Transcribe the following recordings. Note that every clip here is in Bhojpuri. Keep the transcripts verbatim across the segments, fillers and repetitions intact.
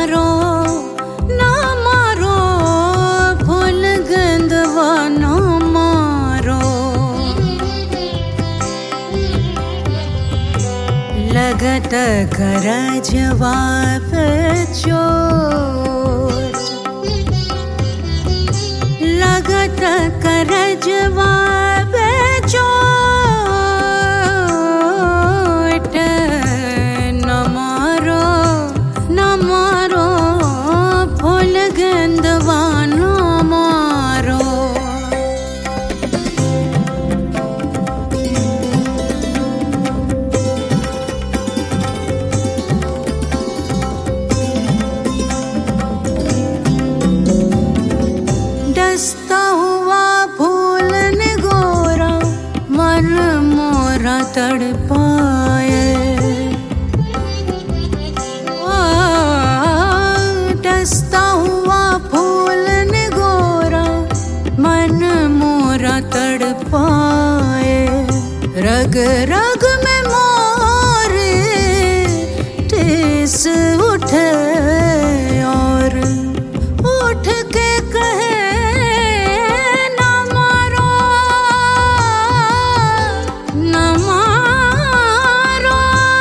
मारो ना मारो फूल गेंदवा ना मारो। लगत करजवा पे चोट, लगत करजवा पे चोट। न मारो न मारो फूल गेंदवा न मारो। डसता हुआ फूल निगोरा मन मोरा तड़पाए। डसता हुआ फूल निगोरा मन मोरा तड़पाए। रग रग में मोरे ठेस उठे और उठ के कहे न मारो न मारो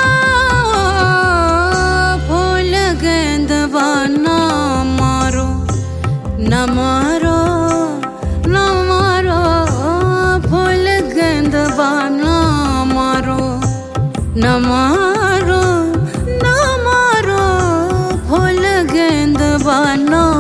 फूल गेंदवा न मारो। न मारो न मारो फूल गेंदवा न मारो। न मारो न मारो फूल गेंदवा न